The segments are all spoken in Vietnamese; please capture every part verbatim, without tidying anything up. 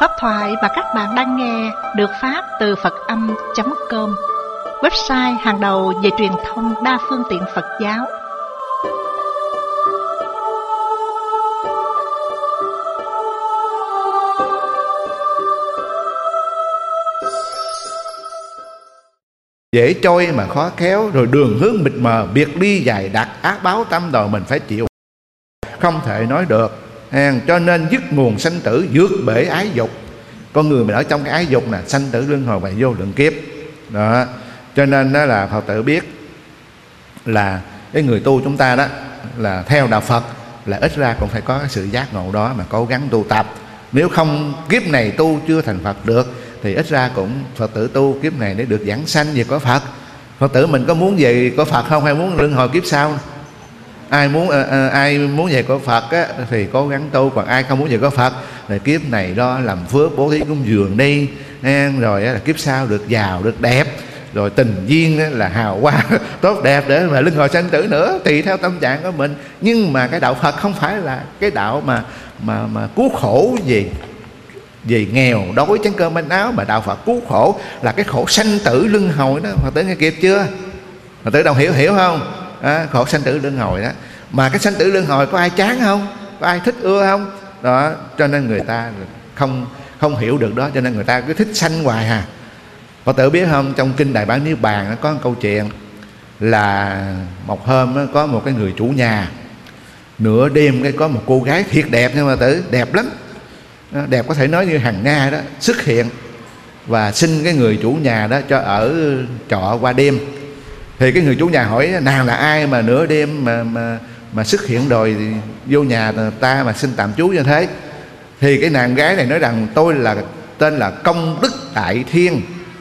Pháp thoại mà các bạn đang nghe được phát từ Phật Âm chấm com, website hàng đầu về truyền thông đa phương tiện Phật giáo. Dễ trôi mà khó khéo, rồi đường hướng mịt mờ, biệt ly dài đặc, ác báo tâm đầu mình phải chịu, không thể nói được. Cho nên dứt nguồn sanh tử, vượt bể ái dục. Con người mình ở trong cái ái dục nè, sanh tử luân hồi và vô lượng kiếp đó. Cho nên đó là Phật tử biết là cái người tu chúng ta đó là theo đạo Phật là ít ra cũng phải có cái sự giác ngộ đó mà cố gắng tu tập. Nếu không kiếp này tu chưa thành Phật được thì ít ra cũng Phật tử tu kiếp này để được giảng sanh về có Phật. Phật tử mình có muốn về có Phật không, hay muốn luân hồi kiếp sau? Ai muốn uh, uh, ai muốn về có Phật á, thì cố gắng tu, còn ai không muốn về có Phật thì kiếp này đó làm phước bố thí cúng dường đi, rồi là kiếp sau được giàu được đẹp, rồi tình duyên là hào hoa tốt đẹp để mà luân hồi sanh tử nữa, tùy theo tâm trạng của mình. Nhưng mà cái đạo Phật không phải là cái đạo mà mà mà cứu khổ gì vì nghèo đói chén cơm manh áo, mà đạo Phật cứu khổ là cái khổ sanh tử luân hồi đó. Phật tử nghe kịp chưa? Phật tử đồng hiểu hiểu không? À, khổ sanh tử luân hồi đó. Mà cái sanh tử luân hồi có ai chán không? Có ai thích ưa không? Đó, cho nên người ta không không hiểu được đó, cho nên người ta cứ thích sanh hoài hà. Phật tử biết không, trong kinh Đại Bản Niết Bàn có một câu chuyện là một hôm có một cái người chủ nhà, nửa đêm cái có một cô gái thiệt đẹp nha Phật tử, đẹp lắm, đẹp có thể nói như hàng Nga đó, xuất hiện và xin cái người chủ nhà đó cho ở trọ qua đêm. Thì cái người chủ nhà hỏi nàng là ai mà nửa đêm mà mà mà xuất hiện rồi vô nhà ta mà xin tạm trú như thế. Thì cái nàng gái này nói rằng tôi là tên là Công Đức Đại Thiên,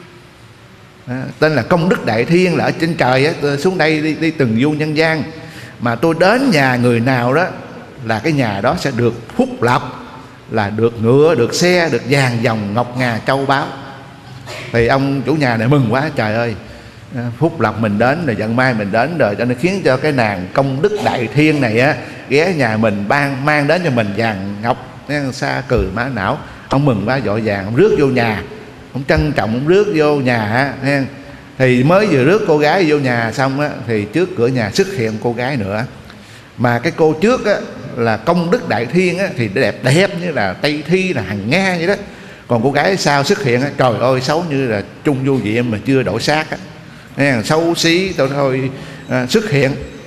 à, tên là Công Đức Đại Thiên là ở trên trời á, xuống đây đi, đi từng du nhân gian, mà tôi đến nhà người nào đó là cái nhà đó sẽ được phúc lộc, là được ngựa, được xe, được vàng dòng ngọc ngà châu báu. Thì ông chủ nhà này mừng quá, trời ơi, phúc lộc mình đến rồi, vận may mình đến rồi, cho nên khiến cho cái nàng Công Đức Đại Thiên này á ghé nhà mình, ban mang đến cho mình vàng ngọc xa cười má não. Ông mừng quá, vội vàng ông rước vô nhà, ông trân trọng ông rước vô nhà á. Thì mới vừa rước cô gái vô nhà xong á, thì trước cửa nhà xuất hiện cô gái nữa, mà cái cô trước á là Công Đức Đại Thiên á thì đẹp đẹp như là Tây Thi, là hàng Nga vậy đó. Còn cô gái sau xuất hiện á, trời ơi xấu như là Trung Vô Diệm mà chưa đổi xác á, xấu xí tôi thôi à, xuất hiện.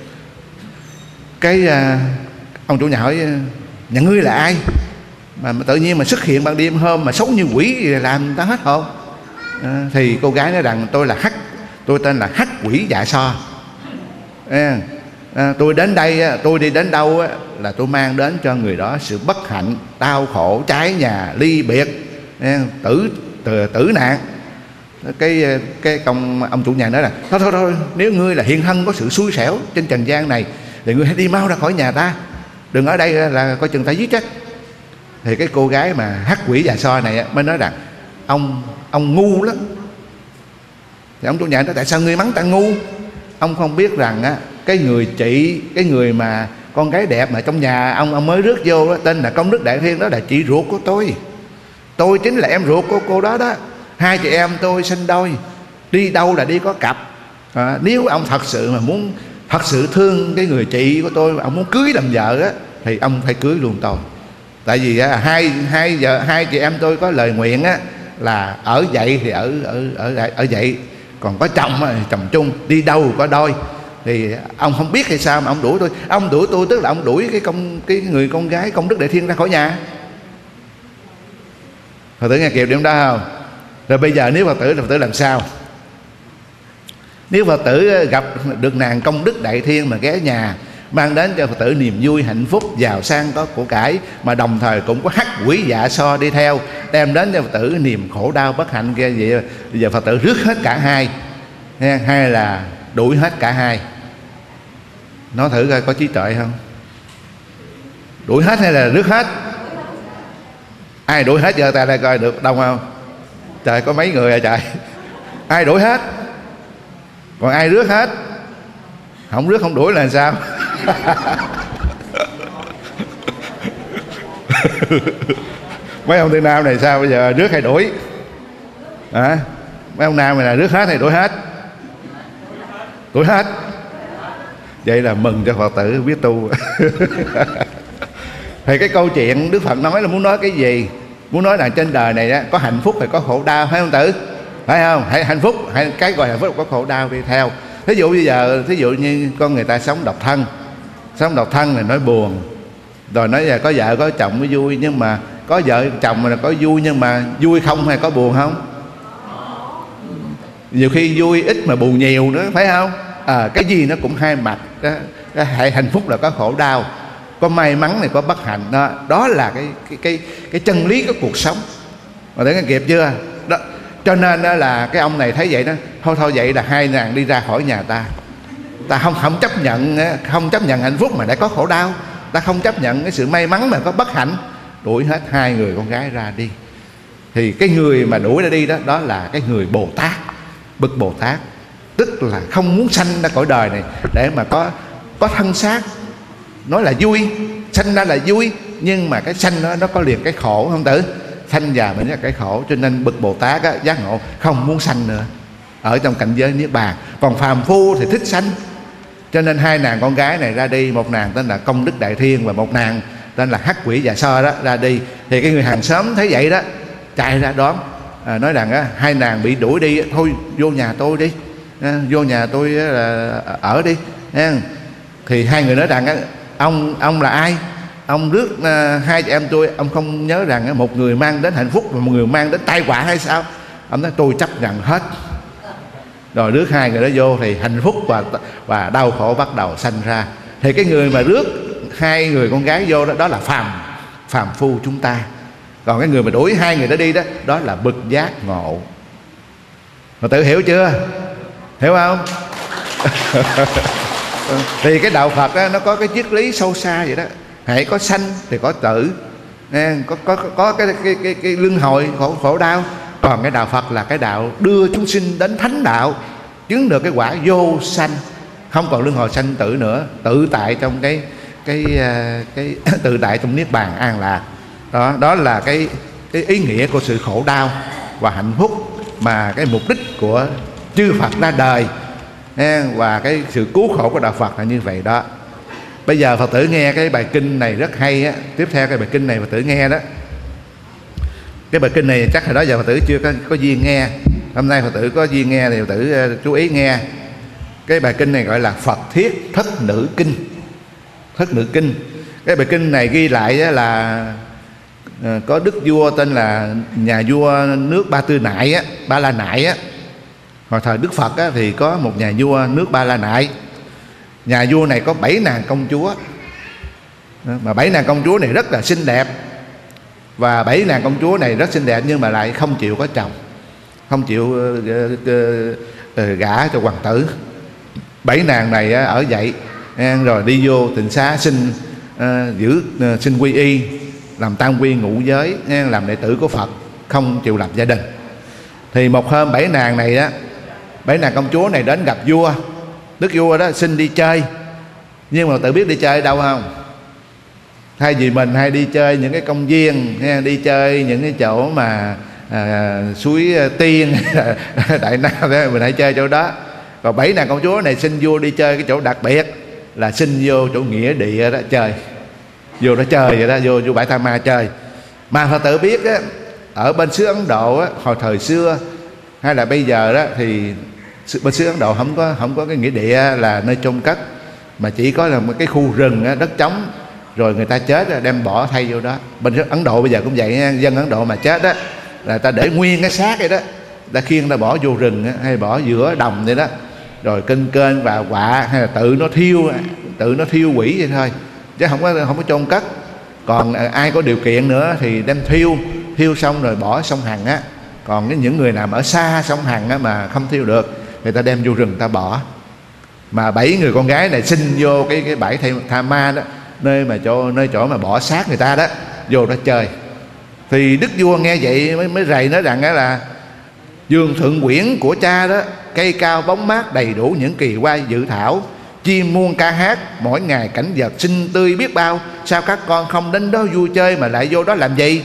Cái à, ông chủ nhà hỏi nhà ngươi là ai mà, mà tự nhiên mà xuất hiện ban đêm hôm mà xấu như quỷ làm ta hết hồn. À, thì cô gái nói rằng tôi là Hắc, tôi tên là Hắc Quỷ Dạ So. À, à, tôi đến đây, tôi đi đến đâu á, là tôi mang đến cho người đó sự bất hạnh, đau khổ, trái nhà, ly biệt, à, tử, tử tử nạn. Cái cái công ông chủ nhà nói là thôi thôi thôi, nếu ngươi là hiện thân có sự xui xẻo trên trần gian này thì ngươi hãy đi mau ra khỏi nhà ta, đừng ở đây là coi chừng ta giết chết. Thì cái cô gái mà Hắc Quỷ Dạ So này mới nói rằng ông ông ngu lắm. Thì ông chủ nhà nói tại sao ngươi mắng ta ngu? Ông không biết rằng á, cái người chị, cái người mà con gái đẹp mà trong nhà ông ông mới rước vô đó, tên là Công Đức Đại Thiên, đó là chị ruột của tôi. Tôi chính là em ruột của cô đó đó. Hai chị em tôi sinh đôi, đi đâu là đi có cặp. À, nếu ông thật sự mà muốn thật sự thương cái người chị của tôi, ông muốn cưới làm vợ á, thì ông phải cưới luôn tôi. Tại vì á, hai hai vợ hai chị em tôi có lời nguyện á là ở vậy thì ở ở ở ở vậy, còn có chồng thì chồng chung, đi đâu có đôi. Thì ông không biết hay sao mà ông đuổi tôi. Ông đuổi tôi tức là ông đuổi cái công cái người con gái Công Đức Đại Thiên ra khỏi nhà. Phật tử nghe kịp điểm đó không? Rồi bây giờ nếu Phật tử, Phật tử làm sao? Nếu Phật tử gặp được nàng Công Đức Đại Thiên mà ghé nhà, mang đến cho Phật tử niềm vui, hạnh phúc, giàu sang có của cải, mà đồng thời cũng có Hắc Quỷ Dạ So đi theo, đem đến cho Phật tử niềm khổ đau bất hạnh kia, vậy bây giờ Phật tử rước hết cả hai hay là đuổi hết cả hai? Nói thử coi có trí tuệ không? Đuổi hết hay là rước hết? Ai đuổi hết giờ ta đây coi được đông không? Trời, có mấy người à trời. Ai đuổi hết? Còn ai rước hết? Không rước không đuổi là sao? Mấy ông Tư Nam này sao bây giờ rước hay đuổi à? Mấy ông Nam này là rước hết hay đuổi hết? Đuổi hết. Vậy là mừng cho Phật tử biết tu. Thì cái câu chuyện Đức Phật nói là muốn nói cái gì? Muốn nói là trên đời này đó, có hạnh phúc thì có khổ đau, phải không tử? Phải không? Hãy hạnh phúc, hay cái gọi hạnh phúc có khổ đau đi theo. Thí dụ bây giờ, thí dụ như con người ta sống độc thân, sống độc thân là nói buồn, rồi nói là có vợ có chồng mới vui, nhưng mà có vợ chồng là có vui, nhưng mà vui không hay có buồn không? Nhiều khi vui ít mà buồn nhiều nữa, phải không? À, cái gì nó cũng hai mặt đó. Hạnh phúc là có khổ đau, có may mắn này có bất hạnh đó. Đó là cái cái cái cái chân lý của cuộc sống. Mà thấy nghe kịp chưa đó. Cho nên đó là cái ông này thấy vậy đó, thôi thôi vậy là hai nàng đi ra khỏi nhà ta. Ta không không chấp nhận, không chấp nhận hạnh phúc mà đã có khổ đau. Ta không chấp nhận cái sự may mắn mà có bất hạnh. Đuổi hết hai người con gái ra đi. Thì cái người mà đuổi ra đi đó, đó là cái người Bồ Tát, bậc Bồ Tát. Tức là không muốn sanh ra cõi đời này để mà có có thân xác. Nói là vui, sanh ra là vui, nhưng mà cái sanh đó nó có liền cái khổ, không tử? Sanh già mình là cái khổ. Cho nên bậc Bồ Tát á, giác ngộ không muốn sanh nữa, ở trong cảnh giới niết bàn. Còn phàm phu thì thích sanh. Cho nên hai nàng con gái này ra đi, một nàng tên là Công Đức Đại Thiên và một nàng tên là Hắc Quỷ Dạ So đó, ra đi. Thì cái người hàng xóm thấy vậy đó, chạy ra đón, à, nói rằng á, hai nàng bị đuổi đi, thôi vô nhà tôi đi, à, vô nhà tôi là ở đi. À, thì hai người nói rằng á, ông ông là ai? Ông rước uh, hai chị em tôi, ông không nhớ rằng uh, một người mang đến hạnh phúc và một người mang đến tai họa hay sao? Ông nói tôi chấp nhận hết. Rồi rước hai người đó vô thì hạnh phúc và và đau khổ bắt đầu sanh ra. Thì cái người mà rước hai người con gái vô đó, đó là phàm phàm phu chúng ta. Còn cái người mà đuổi hai người đó đi đó, đó là bậc giác ngộ. Mà tự hiểu chưa? Hiểu không? Thì cái đạo Phật đó, nó có cái triết lý sâu xa vậy đó. Hãy có sanh thì có tử, có có có cái cái cái, cái luân hồi khổ khổ đau. Còn cái đạo Phật là cái đạo đưa chúng sinh đến thánh đạo, chứng được cái quả vô sanh, không còn luân hồi sanh tử nữa, tự tại trong cái cái cái, cái tự tại trong niết bàn an lạc. Đó đó là cái cái ý nghĩa của sự khổ đau và hạnh phúc, mà cái mục đích của chư Phật ra đời, và cái sự cứu khổ của đạo Phật là như vậy đó. Bây giờ Phật tử nghe cái bài kinh này rất hay á. Tiếp theo cái bài kinh này Phật tử nghe đó, cái bài kinh này chắc hồi đó giờ Phật tử chưa có, có duyên nghe. Hôm nay Phật tử có duyên nghe thì Phật tử uh, chú ý nghe. Cái bài kinh này gọi là Phật Thiết Thất Nữ Kinh. Thất Nữ Kinh. Cái bài kinh này ghi lại là uh, có đức vua tên là nhà vua nước Ba Tư Nại á, Ba La Nại á. Hồi thời Đức Phật á, thì có một nhà vua nước Ba La Nại. Nhà vua này có bảy nàng công chúa, mà bảy nàng công chúa này rất là xinh đẹp. Và bảy nàng công chúa này rất xinh đẹp nhưng mà lại không chịu có chồng, không chịu uh, uh, uh, gả cho hoàng tử. Bảy nàng này uh, ở dậy uh, rồi đi vô tịnh xá xin uh, giữ uh, xin quy y, làm tam quy ngũ giới, uh, làm đệ tử của Phật, không chịu lập gia đình. Thì một hôm bảy nàng này á, bảy nàng công chúa này đến gặp vua. Đức vua đó xin đi chơi, nhưng mà tự biết đi chơi ở đâu không? Thay vì mình hay đi chơi những cái công viên, đi chơi những cái chỗ mà à, suối Tiên, Đại Nam, mình hãy chơi chỗ đó. Còn bảy nàng công chúa này xin vua đi chơi cái chỗ đặc biệt, là xin vô chỗ nghĩa địa đó chơi, vô đó chơi vậy đó, vô vô bãi Tha Ma chơi. Mà Phật tử biết á, ở bên xứ Ấn Độ á, hồi thời xưa hay là bây giờ đó, thì bên xứ Ấn Độ không có không có cái nghĩa địa là nơi chôn cất, mà chỉ có là một cái khu rừng á, đất trống, rồi người ta chết rồi đem bỏ thay vô đó. Bên Ấn Độ bây giờ cũng vậy nha. Dân Ấn Độ mà chết á là ta để nguyên cái xác vậy đó, ta khiêng ta bỏ vô rừng á, hay bỏ giữa đồng vậy đó, rồi kinh kênh và quạ, hay là tự nó thiêu tự nó thiêu quỷ vậy thôi, chứ không có không có chôn cất. Còn ai có điều kiện nữa thì đem thiêu thiêu xong rồi bỏ sông Hằng á. Còn cái những người nào ở xa sông Hằng á mà không thiêu được, người ta đem vô rừng ta bỏ. Mà bảy người con gái này xin vô cái cái bãi Tha Ma đó, nơi mà chỗ nơi chỗ mà bỏ xác người ta đó, vô đó chơi. Thì đức vua nghe vậy mới mới rầy nói rằng là vườn thượng quyển của cha đó, cây cao bóng mát, đầy đủ những kỳ hoa dự thảo, chim muôn ca hát, mỗi ngày cảnh vật xinh tươi biết bao, sao các con không đến đó vui chơi mà lại vô đó làm gì?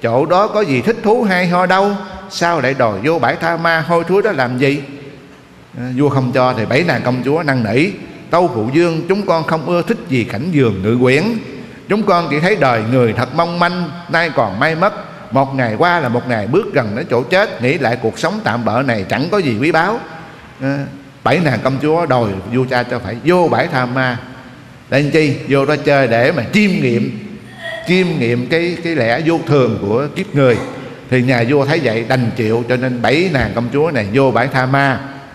chỗ đó có gì thích thú hay ho đâu, sao lại đòi vô bãi tha ma hôi thối đó làm gì? À, vua không cho thì bảy nàng công chúa năn nỉ: tâu phụ vương, chúng con không ưa thích gì cảnh vườn ngự quyển. Chúng con chỉ thấy đời người thật mong manh, nay còn may mất. Một ngày qua là một ngày bước gần đến chỗ chết, nghĩ lại cuộc sống tạm bợ này chẳng có gì quý báu. À, bảy nàng công chúa đòi vua cha cho phải vô bãi tha ma. Để làm chi? Vô đó chơi để mà chiêm nghiệm chiêm nghiệm cái cái lẽ vô thường của kiếp người. Thì nhà vua thấy vậy đành chịu, cho nên bảy nàng công chúa này vô bãi tha ma.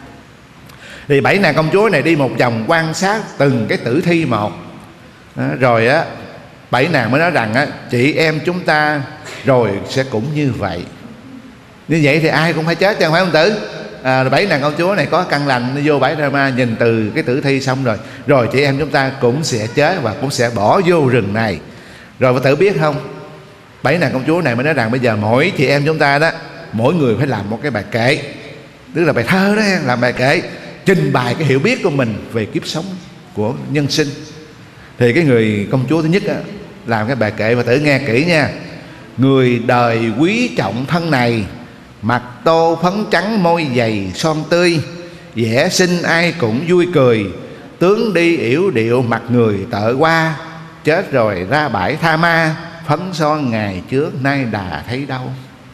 Thì bảy nàng công chúa này đi một vòng quan sát từng cái tử thi một. Đó, rồi á bảy nàng mới nói rằng á, chị em chúng ta rồi sẽ cũng như vậy. Như vậy thì ai cũng phải chết chứ không phải không tử? À, bảy nàng công chúa này có căn lành, nó vô bãi tha ma nhìn từ cái tử thi xong rồi, rồi chị em chúng ta cũng sẽ chết và cũng sẽ bỏ vô rừng này. Rồi Phật tử biết không, bảy nàng công chúa này mới nói rằng bây giờ mỗi chị em chúng ta đó, mỗi người phải làm một cái bài kệ, tức là bài thơ đó, làm bài kệ trình bày cái hiểu biết của mình về kiếp sống của nhân sinh. Thì cái người công chúa thứ nhất á, làm cái bài kệ Phật tử nghe kỹ nha. Người đời quý trọng thân này, mặt tô phấn trắng môi dày son tươi, vẽ xinh ai cũng vui cười, tướng đi yểu điệu mặt người tợ qua, chết rồi ra bãi tha ma, phấn son ngày trước nay đà thấy đâu.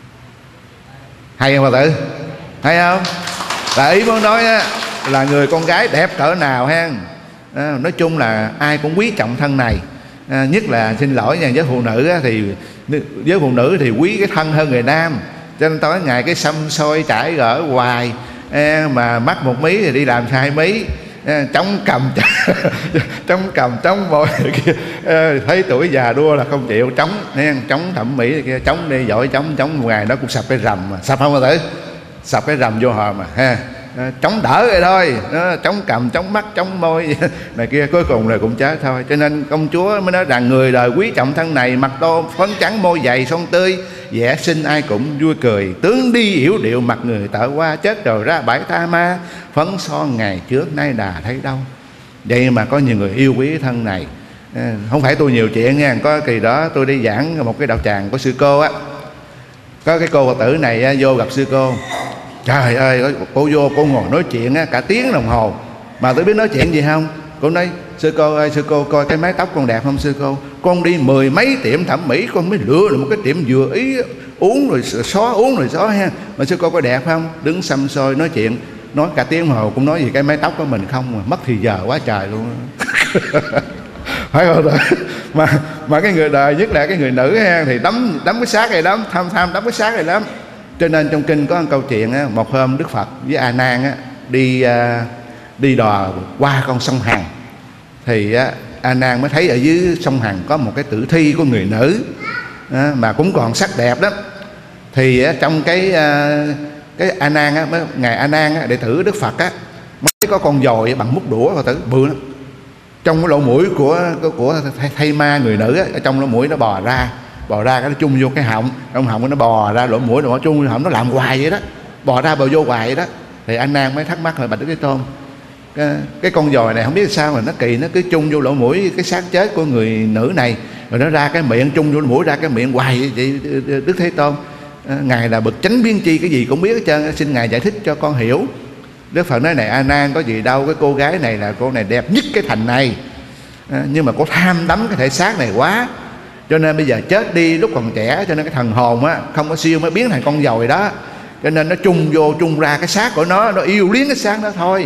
Hay không Phật tử? Hay không? Là ý muốn nói á, là người con gái đẹp cỡ nào ha. À, nói chung là ai cũng quý trọng thân này. À, nhất là xin lỗi nha, với phụ nữ á, thì với phụ nữ thì quý cái thân hơn người nam. Cho nên tối ngày cái xăm xôi trải gỡ hoài, à, mà mắc một mí thì đi làm hai mí, à, chống cầm chống cầm chống bôi kia, à, thấy tuổi già đua là không chịu, chống nha, chống thẩm mỹ kia, chống đi giỏi chống chống một ngày nó cũng sập cái rầm mà. Sập không Phật tử? Sập cái rầm vô hòm mà ha. À, chống đỡ rồi thôi, đó, chống cầm chống mắt chống môi này kia, cuối cùng là cũng chết thôi. Cho nên công chúa mới nói rằng người đời quý trọng thân này, mặt tô phấn trắng môi dày son tươi, vẽ xinh ai cũng vui cười, tướng đi yểu điệu mặt người tợ qua, chết rồi ra bãi tha ma, phấn son ngày trước nay đà thấy đâu. Vậy mà có nhiều người yêu quý thân này. À, không phải tôi nhiều chuyện nha. Có kỳ đó tôi đi giảng một cái đạo tràng của sư cô á, có cái cô Phật tử này á, vô gặp sư cô. Trời ơi, cô vô cô ngồi nói chuyện á, cả tiếng đồng hồ. Mà tôi biết nói chuyện gì không? Cô nói: sư cô ơi, sư cô coi cái mái tóc con đẹp không sư cô? Con đi mười mấy tiệm thẩm mỹ, con mới lựa được một cái tiệm vừa ý, uống rồi xóa, uống rồi xóa ha. Mà sư cô có đẹp không? Đứng xăm xôi nói chuyện, nói cả tiếng đồng hồ cũng nói gì cái mái tóc của mình không, mà mất thì giờ quá trời luôn. Phải không? Mà mà cái người đời, nhất là cái người nữ ha, thì đấm đấm cái xác này lắm, tham tham đấm cái xác này lắm. Cho nên trong kinh có một câu chuyện á, một hôm Đức Phật với A Nan á, đi à, đi đò qua con sông Hằng. Thì á, A Nan mới thấy ở dưới sông Hằng có một cái tử thi của người nữ á, mà cũng còn sắc đẹp lắm. Thì á, trong cái à, cái A Nan á, ngài A Nan á, đệ tử Đức Phật á, mới có con dồi bằng mút đũa Phật tử bự lắm. Trong cái lỗ mũi của của, của thầy, thầy ma người nữ á, ở trong lỗ mũi nó bò ra, bò ra cái nó chung vô cái họng, trong họng nó bò ra lỗ mũi, nó chung vô họng, nó làm hoài vậy đó, bò ra bò vô hoài vậy đó. Thì anh Nan mới thắc mắc là Bạch Đức Thế Tôn, cái, cái con dòi này không biết sao mà nó kỳ, nó cứ chung vô lỗ mũi cái xác chết của người nữ này, rồi nó ra cái miệng, chung vô lỗ mũi ra cái miệng hoài vậy. Đức Thế Tôn, ngài là bậc chánh biên tri, cái gì cũng biết hết trơn, xin ngài giải thích cho con hiểu. Đức Phật nói: này A Nan, có gì đâu, cái cô gái này là cô này đẹp nhất cái thành này, à, nhưng mà cô tham đắm cái thể xác này quá, cho nên bây giờ chết đi lúc còn trẻ, cho nên cái thần hồn á không có siêu mới biến thành con dòi đó, cho nên nó chung vô chung ra cái xác của nó, nó yêu liếng cái xác đó thôi.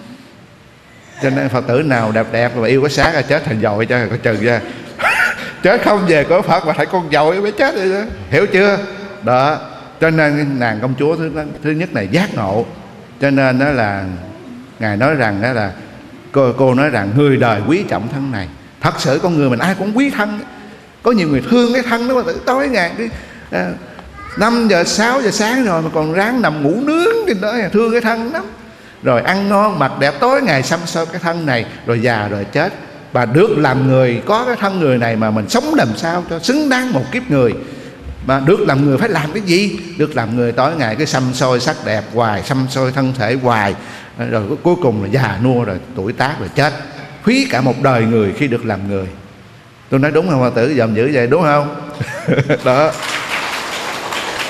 Cho nên Phật tử nào đẹp đẹp và yêu cái xác là chết thành dòi cho coi chừng ra. Chết không về cửa Phật mà thành con dòi mới chết rồi đó. Hiểu chưa? Đó. Cho nên nàng công chúa thứ, thứ nhất này giác ngộ. Cho nên đó là ngài nói rằng đó là cô, cô nói rằng người đời quý trọng thân này. Thật sự con người mình ai cũng quý thân. Có nhiều người thương cái thân đó, tối ngày cái à, năm giờ sáu giờ sáng rồi mà còn ráng nằm ngủ nướng trên đó, thương cái thân lắm. Rồi ăn ngon mặc đẹp, tối ngày xăm soi cái thân này, rồi già rồi chết. Và được làm người, có cái thân người này mà mình sống làm sao cho xứng đáng một kiếp người. Mà được làm người phải làm cái gì? Được làm người tối ngày cái xăm soi sắc đẹp hoài, xăm soi thân thể hoài, rồi cuối cùng là già nua rồi tuổi tác rồi chết. Phí cả một đời người khi được làm người. Tôi nói đúng không Phật tử? Dòm dữ vậy đúng không? Đó.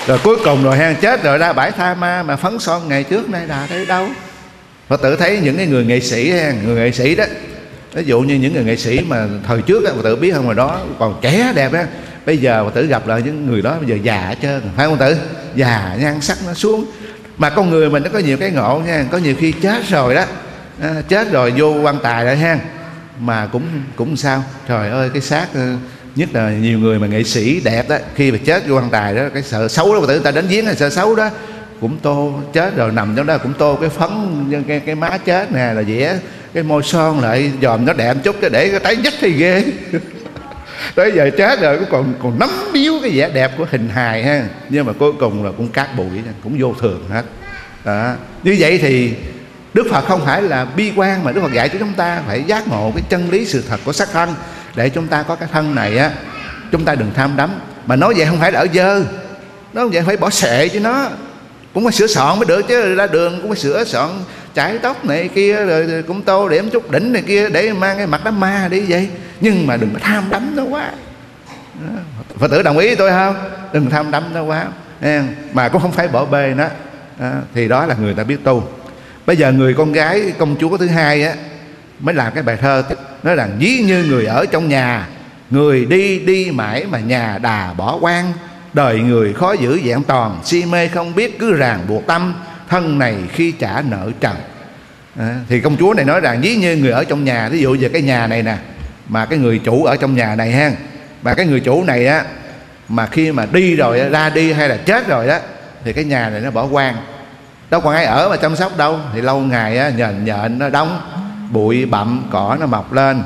Rồi cuối cùng rồi ha, chết rồi ra bãi tha ma mà phấn son ngày trước nay đà thấy đâu. Phật tử thấy những cái người nghệ sĩ ha, người nghệ sĩ đó, ví dụ như những người nghệ sĩ mà thời trước á, Phật tử biết không, mà đó còn trẻ đẹp á, bây giờ Phật tử gặp lại những người đó bây giờ già hết trơn, phải không Phật tử? Già, nhan sắc nó xuống. Mà con người mình nó có nhiều cái ngộ nha, có nhiều khi chết rồi đó, à, chết rồi vô quan tài rồi ha, mà cũng cũng sao, trời ơi cái xác, nhất là nhiều người mà nghệ sĩ đẹp đó, khi mà chết vô quan tài đó, cái sợ xấu đó Phật tử, ta đánh giếng là sợ xấu đó, cũng tô chết rồi nằm trong đó cũng tô cái phấn cái, cái má chết nè, là vẽ cái môi son lại dòm nó đẹp chút cho để cái tái dách thì ghê. Tới giờ chết rồi cũng còn còn nắm điếu cái vẻ đẹp của hình hài ha, nhưng mà cuối cùng là cũng cát bụi, cũng vô thường hết đó. Như vậy thì Đức Phật không phải là bi quan, mà Đức Phật dạy cho chúng ta phải giác ngộ cái chân lý sự thật của xác thân, để chúng ta có cái thân này á, chúng ta đừng tham đắm. Mà nói vậy không phải là ở dơ, nói vậy phải bỏ sệ chứ, nó cũng phải sửa soạn mới được chứ, ra đường cũng phải sửa soạn chải tóc này kia, rồi cũng tô điểm chút đỉnh này kia để mang cái mặt đám ma đi vậy. Nhưng mà đừng có tham đắm nó quá. Phật tử đồng ý tôi không? Đừng tham đắm nó quá, mà cũng không phải bỏ bê nó. Đó, thì đó là người ta biết tu. Bây giờ người con gái công chúa thứ hai á mới làm cái bài thơ nói rằng: ví như người ở trong nhà, người đi đi mãi mà nhà đà bỏ quan. Đời người khó giữ vẹn toàn, si mê không biết cứ ràng buộc tâm. Thân này khi trả nợ trần. À, thì công chúa này nói rằng ví như người ở trong nhà, ví dụ như cái nhà này nè, mà cái người chủ ở trong nhà này ha, mà cái người chủ này á, mà khi mà đi rồi ra đi hay là chết rồi đó, thì cái nhà này nó bỏ hoang, đâu còn ai ở mà chăm sóc đâu. Thì lâu ngày á, nhện nhện nó đóng, bụi bặm, cỏ nó mọc lên,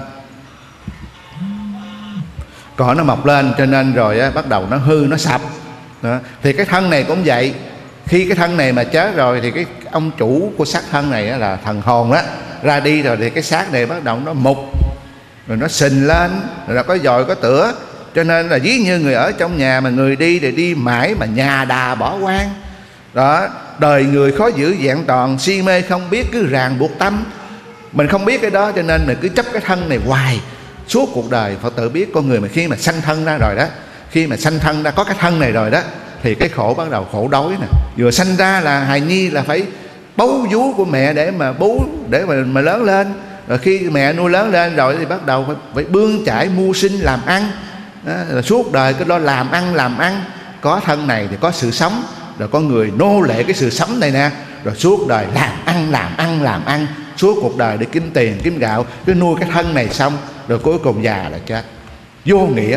cỏ nó mọc lên cho nên rồi á, bắt đầu nó hư, nó sập đó. Thì cái thân này cũng vậy, khi cái thân này mà chết rồi thì cái ông chủ của xác thân này á, là thần hồn đó, ra đi rồi thì cái xác này bắt đầu nó mục, rồi nó sình lên, rồi nó có dòi có tửa. Cho nên là ví như người ở trong nhà, mà người đi thì đi mãi mà nhà đà bỏ quan đó. Đời người khó giữ vẹn toàn, si mê không biết cứ ràng buộc tâm. Mình không biết cái đó cho nên mình cứ chấp cái thân này hoài suốt cuộc đời. Phật tử biết con người mà khi mà sanh thân ra rồi đó, khi mà sanh thân ra có cái thân này rồi đó, thì cái khổ bắt đầu khổ đói nè. Vừa sanh ra là hài nhi là phải bấu vú của mẹ để mà bú, để mà, mà lớn lên. Rồi khi mẹ nuôi lớn lên rồi thì bắt đầu phải, phải bươn chải mưu sinh làm ăn đó. Rồi suốt đời cứ lo làm ăn làm ăn. Có thân này thì có sự sống, rồi có người nô lệ cái sự sống này nè, rồi suốt đời làm ăn làm ăn làm ăn suốt cuộc đời để kiếm tiền kiếm gạo, cứ nuôi cái thân này xong rồi cuối cùng già là chết, vô nghĩa.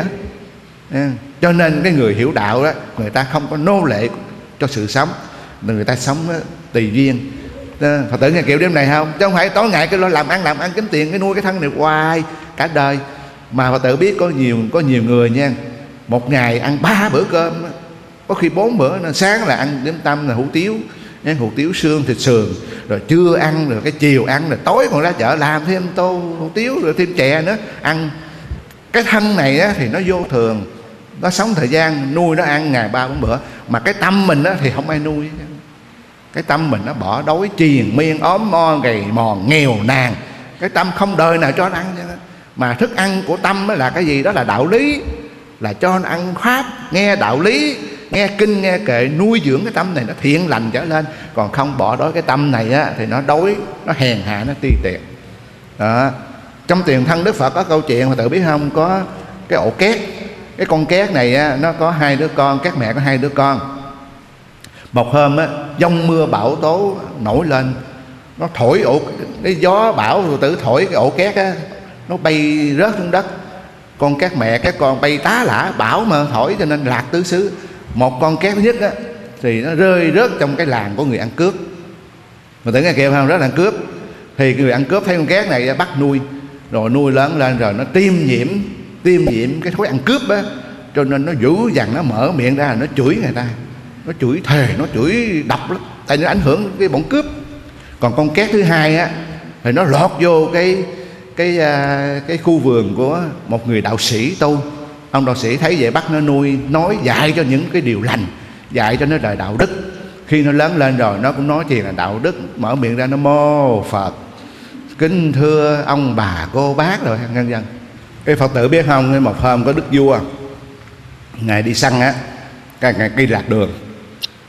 Cho nên cái người hiểu đạo đó, người ta không có nô lệ cho sự sống, người ta sống đó, tùy duyên. Phật tử nghe kiểu đêm này không? Chứ không phải tối ngày cứ lo làm ăn làm ăn kiếm tiền, cái nuôi cái thân này hoài cả đời. Mà Phật tử biết có nhiều có nhiều người nha, một ngày ăn ba bữa cơm, có khi bốn bữa. Sáng là ăn điểm tâm là hủ tiếu, hủ tiếu xương thịt sườn, rồi trưa ăn, rồi cái chiều ăn, rồi tối còn ra chợ làm thêm tô hủ tiếu, rồi thêm chè nữa ăn. Cái thân này á, thì nó vô thường, nó sống thời gian nuôi nó ăn ngày ba bốn bữa. Mà cái tâm mình á, thì không ai nuôi. Cái tâm mình nó bỏ đói triền miên, ốm mo gầy mòn nghèo nàn. Cái tâm không đời nào cho nó ăn. Mà thức ăn của tâm là cái gì? Đó là đạo lý, là cho nó ăn pháp, nghe đạo lý, nghe kinh nghe kệ, nuôi dưỡng cái tâm này nó thiện lành trở lên. Còn không bỏ đói cái tâm này á, thì nó đói, nó hèn hạ, nó ti tiện đó. Trong Tiền Thân Đức Phật có câu chuyện mà tự biết không? Có cái ổ két. Cái con két này á, nó có hai đứa con, các mẹ có hai đứa con. Một hôm á, giông mưa bão tố nổi lên, nó thổi ổ, cái gió bão rồi tự thổi cái ổ két á, nó bay rớt xuống đất. Con các mẹ các con bay tá lả, bão mà thổi cho nên lạc tứ xứ. Một con két thứ nhất á, thì nó rơi rớt trong cái làng của người ăn cướp. Mà tưởng nghe kêu không, rất là ăn cướp. Thì người ăn cướp thấy con két này bắt nuôi, rồi nuôi lớn lên rồi nó tiêm nhiễm tiêm nhiễm cái thói ăn cướp á, cho nên nó dữ dằn, nó mở miệng ra nó chửi người ta, nó chửi thề, nó chửi độc lắm, tại nó ảnh hưởng cái bọn cướp. Còn con két thứ hai á, thì nó lọt vô cái cái cái khu vườn của một người đạo sĩ tu. Ông đạo sĩ thấy vậy bắt nó nuôi, nói dạy cho những cái điều lành, dạy cho nó đời đạo đức. Khi nó lớn lên rồi nó cũng nói chuyện là đạo đức, mở miệng ra nó mô Phật, kính thưa ông bà cô bác rồi nhân dân. Cái Phật tử biết không, một hôm có đức vua, ngài đi săn á, cái ngài đi lạc đường,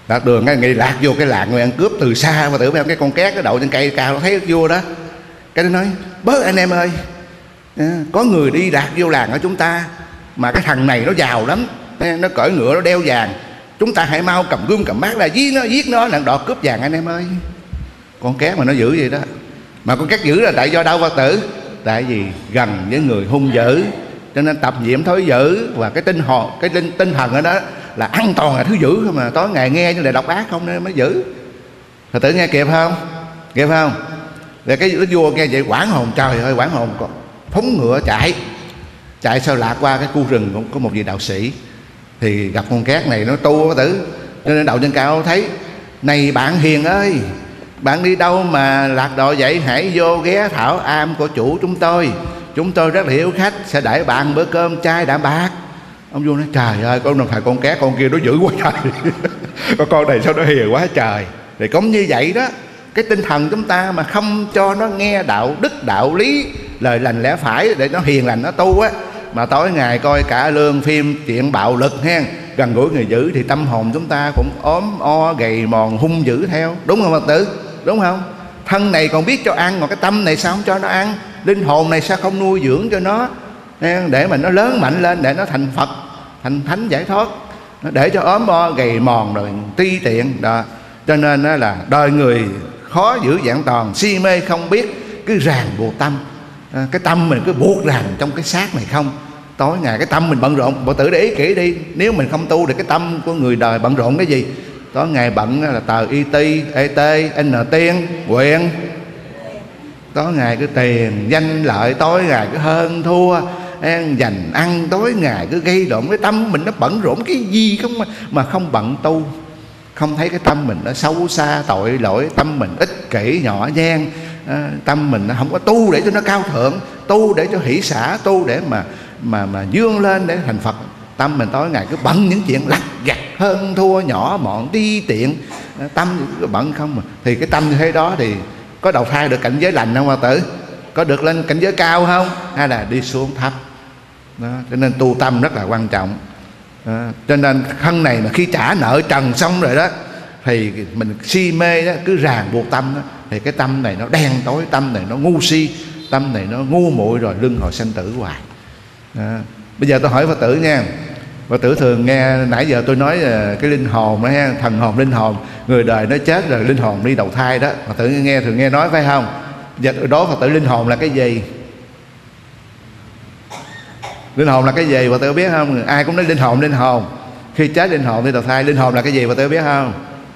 lạc đường cái nghĩ lạc vô cái làng người ăn cướp từ xa, mà tưởng mấy cái con két cái đậu trên cây cao nó thấy vua đó, cái nó nói bớt anh em ơi, có người đi lạc vô làng của chúng ta, mà cái thằng này nó giàu lắm, nó cởi ngựa nó đeo vàng, chúng ta hãy mau cầm gươm cầm bát là giết nó, giết nó là đọt cướp vàng anh em ơi. Con két mà nó dữ vậy đó. Mà con két dữ là tại do đâu Phật tử? Tại vì gần với người hung dữ, cho nên tập nhiễm thói dữ, và cái tinh hồn, cái tinh, tinh thần ở đó là ăn toàn là thứ dữ không, mà tối ngày nghe như là độc ác không nên mới dữ. Phật tử nghe kịp không? Kịp không? Rồi cái đức vua nghe vậy hoảng hồn, trời ơi hoảng hồn, phóng ngựa chạy, chạy sao lạc qua cái khu rừng có một vị đạo sĩ, thì gặp con két này nó tu Phật tử, cho nên Đạo Trên Cao thấy này bạn hiền ơi, bạn đi đâu mà lạc độ vậy, hãy vô ghé thảo am của chủ chúng tôi, chúng tôi rất là hiếu khách, sẽ đãi bạn bữa cơm chay đạm bạc. Ông vua nói trời ơi, con phải con két con kia nó dữ quá trời con con này sao nó hiền quá trời. Thì cũng như vậy đó, cái tinh thần chúng ta mà không cho nó nghe đạo đức đạo lý, lời lành lẽ phải để nó hiền lành nó tu á, mà tối ngày coi cả lương phim chuyện bạo lực ha, gần gũi người dữ, thì tâm hồn chúng ta cũng ốm o gầy mòn hung dữ theo, đúng không Phật tử? Đúng không? Thân này còn biết cho ăn, mà cái tâm này sao không cho nó ăn? Linh hồn này sao không nuôi dưỡng cho nó, để mà nó lớn mạnh lên, để nó thành Phật, thành thánh giải thoát, để cho ốm o gầy mòn rồi ti tiện đó. Cho nên là đời người khó giữ vẹn toàn, si mê không biết, cứ ràng buộc tâm. Cái tâm mình cứ buộc ràng trong cái xác này không, tối ngày cái tâm mình bận rộn. Phật tử để ý kỹ đi, nếu mình không tu được cái tâm của người đời bận rộn cái gì? Tối ngày bận là tờ i tê, e tê, en tiên, quyền, tối ngày cứ tiền danh lợi, tối ngày cứ hơn thua, dành ăn, tối ngày cứ gây lộn. Cái tâm mình nó bận rộn cái gì không mà, mà không bận tu. Không thấy cái tâm mình nó xấu xa tội lỗi, tâm mình ích kỷ nhỏ nhen, à, tâm mình nó không có tu để cho nó cao thượng, tu để cho hỷ xả, tu để mà mà mà dương lên để thành Phật. Tâm mình tối ngày cứ bận những chuyện lặt vặt hơn thua nhỏ mọn ti tiện, tâm cứ bận không mà. Thì cái tâm như thế đó thì có đầu thai được cảnh giới lành không Phật tử? Có được lên cảnh giới cao không, hay là đi xuống thấp đó. Cho nên tu tâm rất là quan trọng. À, cho nên thân này mà khi trả nợ trần xong rồi đó, thì mình si mê đó, cứ ràng buộc tâm đó, thì cái tâm này nó đen tối, tâm này nó ngu si, tâm này nó ngu muội, rồi luân hồi sanh tử hoài. À, bây giờ tôi hỏi Phật tử nha, Phật tử thường nghe nãy giờ tôi nói cái linh hồn đó ha, thần hồn linh hồn, người đời nó chết rồi linh hồn đi đầu thai đó, Phật tử nghe thường nghe nói phải không? Giờ đó Phật tử linh hồn là cái gì? Linh hồn là cái gì Phật tử biết không? Ai cũng nói linh hồn, linh hồn. Khi chết linh hồn đi đầu thai, linh hồn là cái gì Phật tử biết không?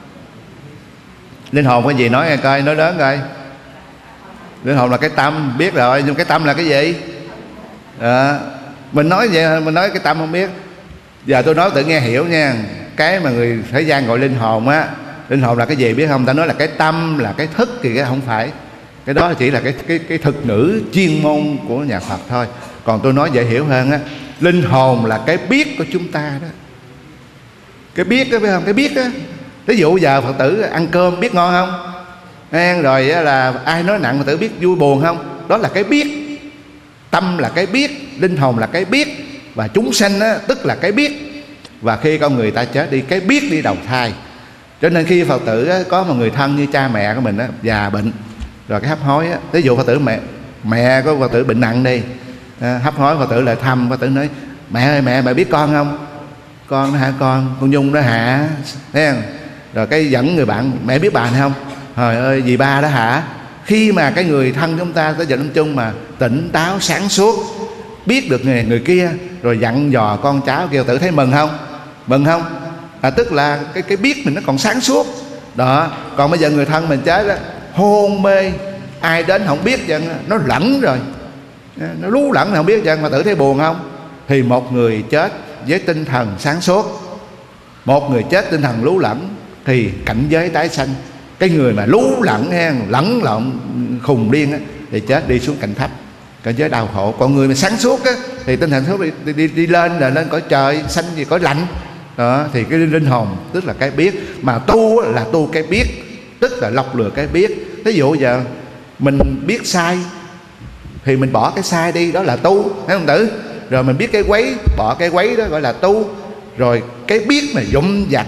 Linh hồn cái gì nói nghe coi, nói lớn coi. Linh hồn là cái tâm, biết rồi, nhưng cái tâm là cái gì? À, mình nói vậy, mình nói cái tâm không biết. Giờ tôi nói tự nghe hiểu nha. Cái mà người thế gian gọi linh hồn á, linh hồn là cái gì biết không? Ta nói là cái tâm, là cái thức thì cái không phải. Cái đó chỉ là cái cái cái thực ngữ chuyên môn của nhà Phật thôi. Còn tôi nói dễ hiểu hơn á, linh hồn là cái biết của chúng ta đó. Cái biết đó phải không? Cái biết á. Ví dụ giờ Phật tử ăn cơm biết ngon không? Ăn rồi là ai nói nặng Phật tử biết vui buồn không? Đó là cái biết. Tâm là cái biết, linh hồn là cái biết, và chúng sanh á, tức là cái biết. Và khi con người ta chết đi, cái biết đi đầu thai. Cho nên khi Phật tử á, có một người thân như cha mẹ của mình á, già bệnh, rồi cái hấp hối á, ví dụ Phật tử mẹ mẹ có Phật tử bệnh nặng đi, à, hấp hối Phật tử lại thăm, Phật tử nói mẹ ơi mẹ mẹ biết con không? Con nó hả con? Con Nhung đó hả? Thấy không? Rồi cái dẫn người bạn, mẹ biết bà này không? Trời ơi dì ba đó hả? Khi mà cái người thân chúng ta tới giờ lâm chung mà tỉnh táo sáng suốt, biết được người, người kia, rồi dặn dò con cháu kêu tự thấy mừng không? Mừng không? À, tức là cái cái biết mình nó còn sáng suốt đó. Còn bây giờ người thân mình chết đó, hôn mê, ai đến không biết chân, nó lẫn rồi, nó lú lẫn không biết chân, mà tự thấy buồn không? Thì một người chết với tinh thần sáng suốt, một người chết tinh thần lú lẫn, thì cảnh giới tái sanh. Cái người mà lú lẫn ha, lẫn lộn khùng điên á, thì chết đi xuống cảnh thấp, cảnh giới đau khổ. Còn người mà sáng suốt á, thì tinh thần sáng suốt đi, đi, đi, đi lên là lên cõi trời, sanh gì cõi lạnh đó. Thì cái linh hồn tức là cái biết. Mà tu là tu cái biết, tức là lọc lừa cái biết. Ví dụ giờ mình biết sai thì mình bỏ cái sai đi, đó là tu, thấy không tử? Rồi mình biết cái quấy, bỏ cái quấy đó gọi là tu. Rồi cái biết mà dụng dạc tính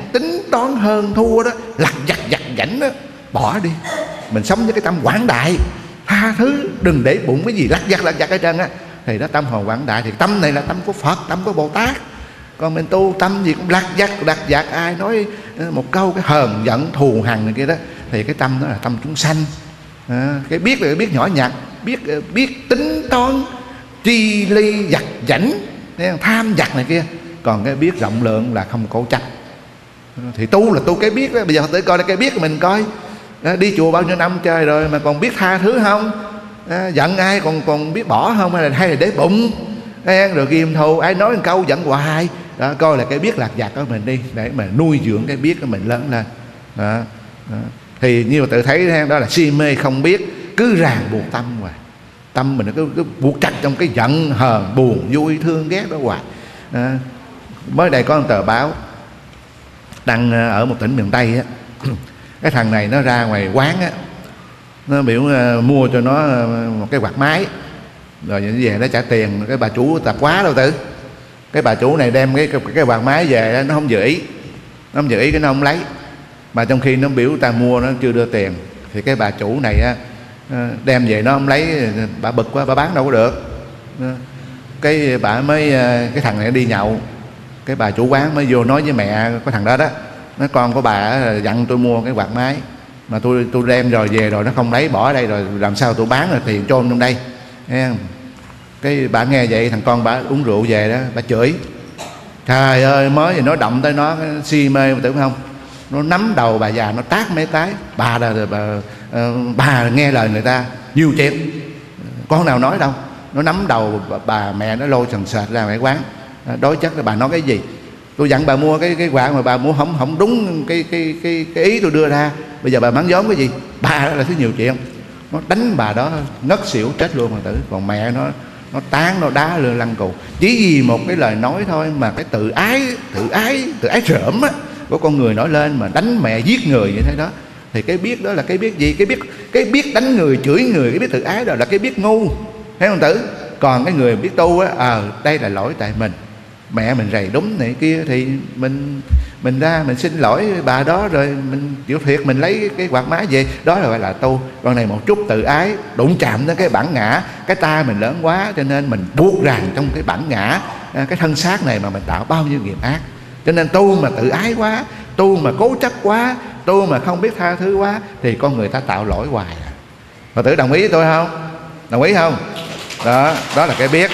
toán hơn thua đó, lặt vặt vặt vảnh đó, bỏ đi. Mình sống với cái tâm quảng đại, tha thứ, đừng để bụng cái gì lặt vặt lặt vặt ở trên á, thì đó tâm hồn quảng đại. Thì tâm này là tâm của Phật, tâm của Bồ Tát. Còn mình tu tâm gì cũng lặt vặt lặt vặt, ai nói một câu cái hờn giận thù hằn này kia đó, thì cái tâm đó là tâm chúng sanh. À, cái biết là cái biết nhỏ nhặt, biết biết tính toán, chi ly vặt vảnh, tham vặt này kia. Còn cái biết rộng lượng là không cố chấp. Thì tu là tu cái biết đó. Bây giờ tới coi cái biết của mình coi. À, đi chùa bao nhiêu năm trời rồi mà còn biết tha thứ không? À, giận ai còn còn biết bỏ không, hay là hay là để bụng? À, rồi ghim thù, ai nói một câu giận hoài. Đó, coi là cái biết lạc vặt của mình đi, để mà nuôi dưỡng cái biết của mình lớn lên. Đó, đó. Thì như mà tự thấy đó là si mê không biết, cứ ràng buộc tâm hoài. Tâm mình nó cứ, cứ buộc chặt trong cái giận hờn buồn vui thương ghét đó hoài. À, mới đây có một tờ báo đăng ở một tỉnh miền Tây á, cái thằng này nó ra ngoài quán á, nó biểu uh, mua cho nó một cái quạt máy, rồi về nó trả tiền. Cái bà chủ tạp quá đâu tử, cái bà chủ này đem cái cái, cái quạt máy về, nó không dự ý, nó không dự ý cái nó không lấy, mà trong khi nó biểu ta mua nó chưa đưa tiền. Thì cái bà chủ này á, đem về nó không lấy, bà bực quá, bà bán đâu có được. Cái bà mới, cái thằng này đi nhậu, cái bà chủ quán mới vô nói với mẹ cái thằng đó đó, nói con của bà dặn tôi mua cái quạt máy mà tôi tôi đem rồi về rồi nó không lấy, bỏ ở đây rồi làm sao tôi bán, rồi tiền chôn trong đây. Cái bà nghe vậy, thằng con bà uống rượu về đó, bà chửi: trời ơi, mới thì nó động tới nó si mê, tưởng không, nó nắm đầu bà già nó tát mấy cái. Bà là bà, uh, bà nghe lời người ta nhiều chuyện, con nào nói đâu. Nó nắm đầu bà, bà mẹ nó lôi sần sệt ra ngoài quán. Đối chất là bà nói cái gì, tôi dặn bà mua cái cái quạt mà bà mua không không đúng cái cái cái cái ý tôi đưa ra, bây giờ bà bán vốn cái gì. Bà đó là thứ nhiều chuyện, nó đánh bà đó ngất xỉu chết luôn mà tử. Còn mẹ nó nó tán, nó đá lưng lăn cù, chỉ vì một cái lời nói thôi mà cái tự ái tự ái tự ái rỡm á của con người nổi lên mà đánh mẹ giết người như thế đó. Thì cái biết đó là cái biết gì? Cái biết cái biết đánh người, chửi người, cái biết tự ái đó là cái biết ngu, thấy không tử? Còn cái người biết tu á, à, đây là lỗi tại mình, mẹ mình rầy đúng này kia, thì mình mình ra mình xin lỗi bà đó, rồi mình chịu thiệt, mình lấy cái quạt máy về, đó là gọi là tu. Còn này một chút tự ái, đụng chạm đến cái bản ngã, cái ta mình lớn quá cho nên mình buộc ràng trong cái bản ngã, cái thân xác này mà mình tạo bao nhiêu nghiệp ác. Cho nên tu mà tự ái quá, tu mà cố chấp quá, tu mà không biết tha thứ quá, thì con người ta tạo lỗi hoài. Phật tử đồng ý với tôi không? Đồng ý không? Đó, đó là cái biết.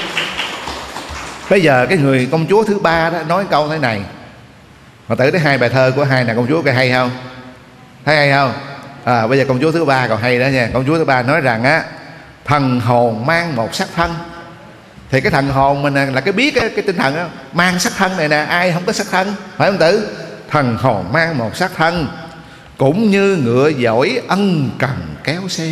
Bây giờ cái người công chúa thứ ba đó nói câu thế này. Phật tử thấy hai bài thơ của hai nàng công chúa cái hay không? Thấy hay không? À, bây giờ công chúa thứ ba còn hay đó nha. Công chúa thứ ba nói rằng á, thần hồn mang một sắc thân. Thì cái thần hồn mình là cái biết, cái tinh thần đó, mang sắc thân này nè, ai không có sắc thân, phải không tử? Thần hồn mang một sắc thân, cũng như ngựa giỏi ân cần kéo xe.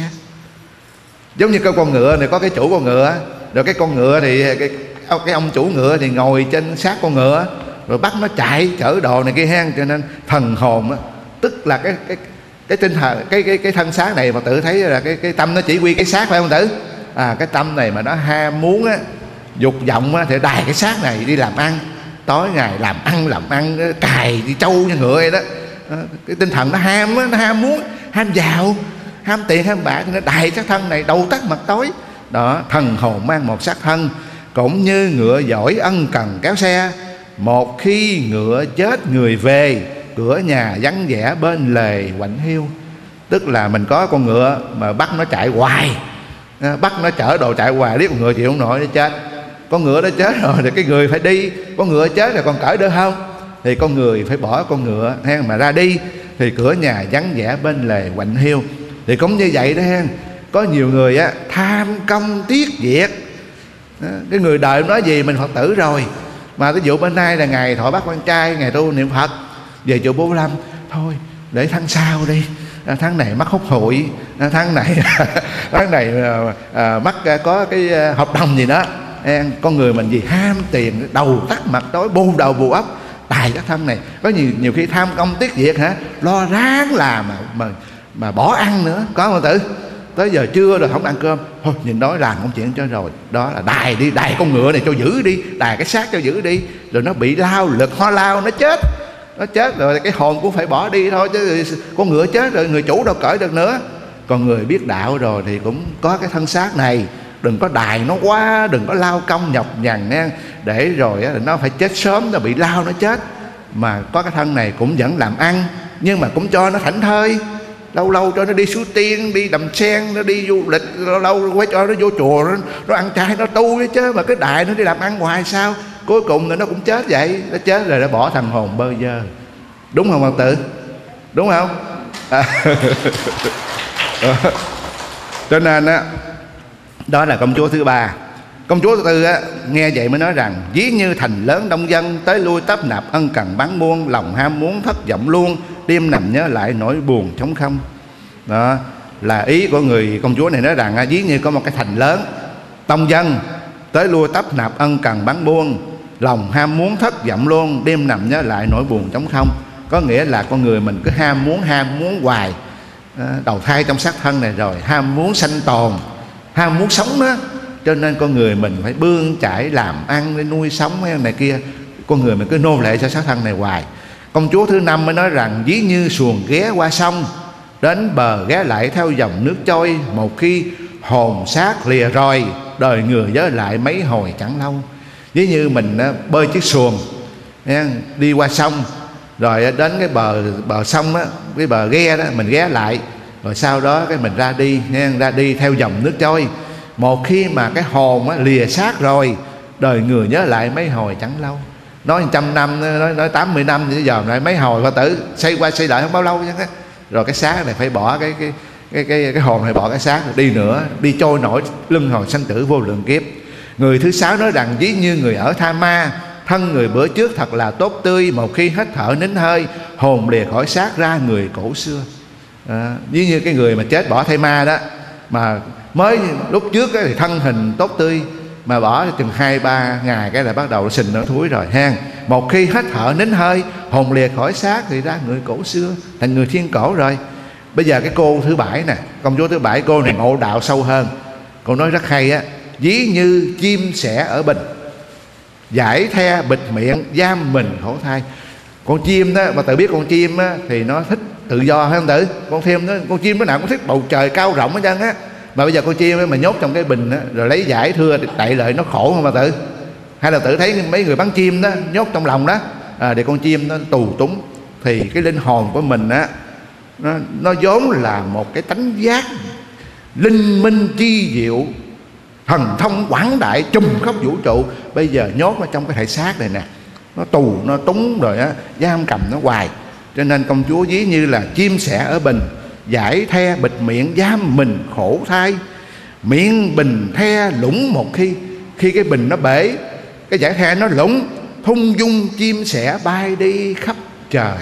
Giống như cái con ngựa này có cái chủ con ngựa, rồi cái con ngựa thì cái, cái ông chủ ngựa thì ngồi trên xác con ngựa, rồi bắt nó chạy chở đồ này kia hen. Cho nên thần hồn đó, tức là cái cái cái tinh thần, cái cái cái thân xác này mà tự thấy là cái cái tâm nó chỉ quy cái xác, phải không tử? À, cái tâm này mà nó ham muốn á, dục vọng á, thì đài cái xác này đi làm ăn, tối ngày làm ăn làm ăn cài đi trâu như ngựa vậy đó. À, cái tinh thần nó ham á, nó ham muốn, ham giàu, ham tiền, ham bạc, cho nên đài xác thân này đầu tắt mặt tối. Đó, thần hồn mang một xác thân, cũng như ngựa giỏi ân cần kéo xe. Một khi ngựa chết người về, cửa nhà vắng vẻ bên lề quạnh hiu. Tức là mình có con ngựa mà bắt nó chạy hoài, bắt nó chở đồ chạy hoài, biết con ngựa chịu không nổi, nó chết. Con ngựa đó chết rồi thì cái người phải đi. Con ngựa chết rồi còn cởi được không? Thì con người phải bỏ con ngựa ha, mà ra đi. Thì cửa nhà vắng vẻ bên lề quạnh hiu. Thì cũng như vậy đó ha. Có nhiều người á, tham công tiếc việc. Cái người đời nói gì mình Phật tử rồi, mà ví dụ bên nay là ngày thọ bát quan trai, ngày tu niệm Phật, về chùa Bố Lâm, thôi để tháng sau đi, tháng này mắc hút hụi, tháng này tháng này à, mắc có cái hợp đồng gì đó. Con người mình gì ham tiền, đầu tắt mặt tối, bù đầu bù óc, tài cái thân này. Có nhiều nhiều khi tham công tiếc việc hả, lo ráng làm mà mà mà bỏ ăn nữa, có không tử? Tới giờ trưa rồi không ăn cơm, thôi nhìn nói làm công chuyện cho rồi. Đó là đài đi, đài con ngựa này cho giữ đi, đài cái xác cho giữ đi, rồi nó bị lao lực ho lao nó chết. nó chết rồi cái hồn cũng phải bỏ đi thôi, chứ con ngựa chết rồi người chủ đâu cởi được nữa. Còn người biết đạo rồi thì cũng có cái thân xác này, đừng có đài nó quá, đừng có lao công nhọc nhằn nha, để rồi nó phải chết sớm, nó bị lao nó chết. Mà có cái thân này cũng vẫn làm ăn, nhưng mà cũng cho nó thảnh thơi, lâu lâu cho nó đi Suối Tiên, đi Đầm Sen, nó đi du lịch, lâu lâu quay cho nó vô chùa, nó, nó ăn chay, nó tu đấy chứ. Mà cái đại nó đi làm ăn hoài sao? Cuối cùng thì nó cũng chết vậy. Nó chết rồi nó bỏ thằng hồn bơ vơ. Đúng không Phật tử? Đúng không? À. Cho nên á, đó là công chúa thứ ba. Công chúa thứ tư á, nghe vậy mới nói rằng: ví như thành lớn đông dân, tới lui tấp nập ân cần bán buôn, lòng ham muốn thất vọng luôn, đêm nằm nhớ lại nỗi buồn trống không. Đó là ý của người công chúa này, nói rằng ví như có một cái thành lớn đông dân, tới lui tấp nập ân cần bán buôn, lòng ham muốn thất vọng luôn, đêm nằm nhớ lại nỗi buồn trống không. Có nghĩa là con người mình cứ ham muốn ham muốn hoài, đầu thai trong xác thân này rồi ham muốn sanh tồn, ham muốn sống đó, cho nên con người mình phải bươn chải làm ăn để nuôi sống này kia. Con người mình cứ nô lệ cho xác thân này hoài. Công chúa thứ năm mới nói rằng: ví như xuồng ghé qua sông, đến bờ ghé lại theo dòng nước trôi, một khi hồn xác lìa rồi, đời người nhớ lại mấy hồi chẳng lâu. Ví như mình bơi chiếc xuồng đi qua sông, rồi đến cái bờ bờ sông á, cái bờ ghe đó mình ghé lại, rồi sau đó cái mình ra đi nha, ra đi theo dòng nước trôi. Một khi mà cái hồn á, lìa xác rồi, đời người nhớ lại mấy hồi chẳng lâu. Nói một trăm năm, nói, nói tám mươi năm thì giờ lại mấy hồi Phật tử, xây qua xây lại không bao lâu chứ. Rồi cái xác này phải bỏ cái cái cái cái, cái hồn này, bỏ cái xác đi nữa, đi trôi nổi luân hồi sanh tử vô lượng kiếp. Người thứ sáu nói rằng: ví như người ở Tha Ma, thân người bữa trước thật là tốt tươi, một khi hết thở nín hơi, hồn lìa khỏi xác ra người cổ xưa. À, ví như cái người mà chết bỏ Tha Ma đó, mà mới lúc trước thì thân hình tốt tươi, mà bỏ chừng hai ba ngày cái là bắt đầu sình nó thúi rồi ha. Một khi hết thở nín hơi, hồn lìa khỏi xác thì ra người cổ xưa, thành người thiên cổ rồi. Bây giờ cái cô thứ bảy nè, công chúa thứ bảy, cô này ngộ đạo sâu hơn. Cô nói rất hay á: ví như chim sẻ ở bình, giải the bịt miệng, giam mình khổ thai. Con chim đó, mà tự biết con chim á, thì nó thích tự do hay không tử? Con chim đó, con chim nó nào cũng thích bầu trời cao rộng hết trơn á. Mà bây giờ con chim ấy, mà nhốt trong cái bình á, rồi lấy giải thưa đậy lại, nó khổ không mà tử? Hay là tự thấy mấy người bắn chim đó nhốt trong lòng đó, à, để con chim nó tù túng. Thì cái linh hồn của mình á, nó, nó vốn là một cái tánh giác linh minh chi diệu, thần thông quảng đại trùm khắp vũ trụ. Bây giờ nhốt ở trong cái thể xác này nè, nó tù nó túng rồi á, giam cầm nó hoài. Cho nên công chúa ví như là chim sẻ ở bình, giải the bịt miệng, giam mình khổ thai. Miệng bình the lũng một khi, khi cái bình nó bể, cái giải the nó lũng, thung dung chim sẻ bay đi khắp trời.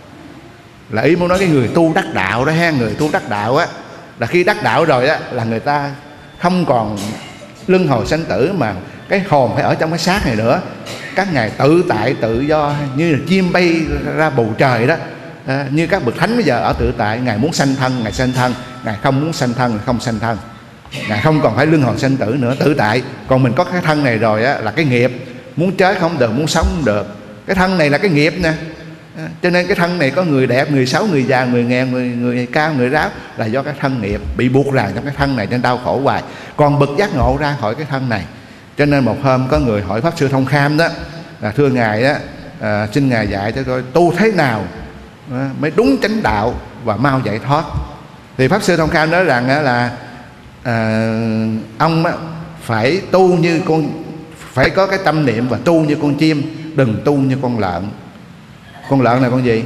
Là ý muốn nói cái người tu đắc đạo đó ha, người tu đắc đạo á, là khi đắc đạo rồi á, là người ta không còn luân hồi sanh tử, mà cái hồn phải ở trong cái xác này nữa. Các ngài tự tại tự do như là chim bay ra bầu trời đó. À, như các bậc thánh bây giờ ở tự tại, ngài muốn sanh thân ngài sanh thân, ngài không muốn sanh thân ngài không sanh thân, ngài không còn phải luân hồi sanh tử nữa, tự tại. Còn mình có cái thân này rồi á, là cái nghiệp, muốn chết không được, muốn sống không được. Cái thân này là cái nghiệp nè. À, cho nên cái thân này có người đẹp, người xấu, người già, người nghèo, người, người cao, người ráo, là do cái thân nghiệp bị buộc ràng trong cái thân này, nên đau khổ hoài. Còn bậc giác ngộ ra khỏi cái thân này. Cho nên một hôm có người hỏi Pháp Sư Thông Kham đó, là thưa ngài á, à, xin ngài dạy cho tôi tu thế nào à, mới đúng chánh đạo và mau giải thoát. Thì Pháp Sư Thông Kham nói rằng á, là à, ông á, phải tu như con, phải có cái tâm niệm và tu như con chim, đừng tu như con lợn. Con lợn là con gì?